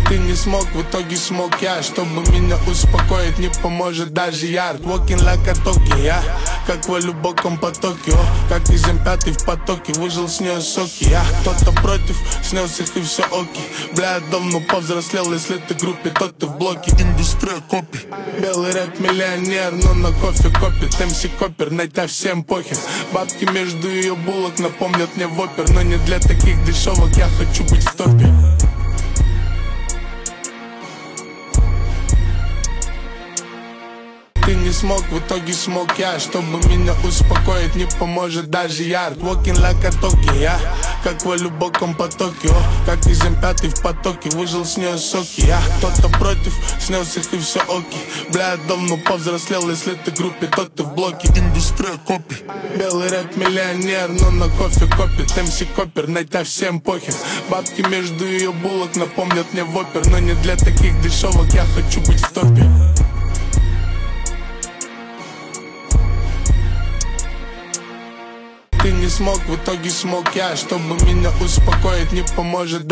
Ты не смог, в итоге смог я. Чтобы меня успокоить, не поможет даже ярд. Walking like a Toki, я как в глубоком потоке. О, как из М5 в потоке. Выжил с нее соки, я кто-то против, снес их и все оки. Бля, я давно повзрослел, если ты в группе, то ты в блоке. Индустрия копи. Белый рэп миллионер, но на кофе копит. МС Копер, на тебя всем похер. Бабки между ее булок напомнят мне вопер. Но не для таких дешевок, я хочу быть в топе. Ты не смог, в итоге смог я. Чтобы меня успокоить, не поможет даже ярд. Walking like a Toki, я как в глубоком потоке. О, как из М5 в потоке. Выжил с нее соки, я кто-то против, снес их и все оки. Бля, я давно повзрослел, если ты в группе, то ты в блоке. Индустрия копи. Белый рэп миллионер, но на кофе копит. МС Копер, на тебя всем похер. Бабки между ее булок напомнят мне вопер. Но не для таких дешевок, я хочу быть в топе. Ты не смог, в итоге смог я. Чтобы меня успокоить, не поможет